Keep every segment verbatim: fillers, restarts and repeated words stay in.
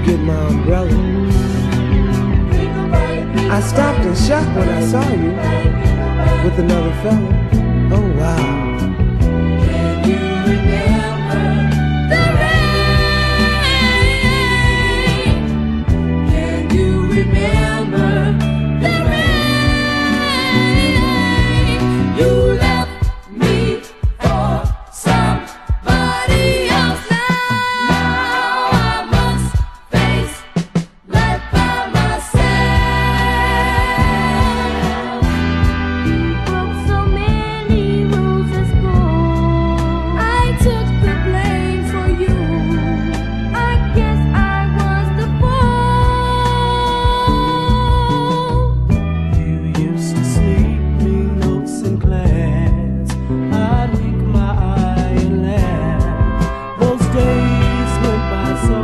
get my umbrella. I stopped in shock when I saw you with another fella. Oh wow. Can you remember the rain? Can you remember the rain? You left me for somebody else. Now I must face life by myself. You broke so many rules at school. I took the blame for you. I guess I was the fool. You used to sneak me notes in class. I'd wink my eye and laugh. Those days went by so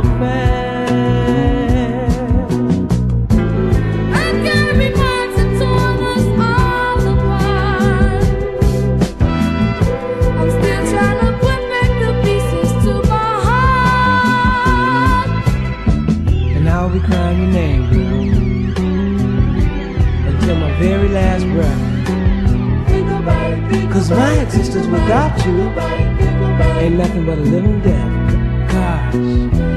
fast. I carry marks that tore us all apart. I'm still trying to put back the pieces to my heart. And I'll be crying your name, girl, until my very last breath. Think about it, think Cause my existence without you about it, think about it. ain't nothing but a living death. Gosh.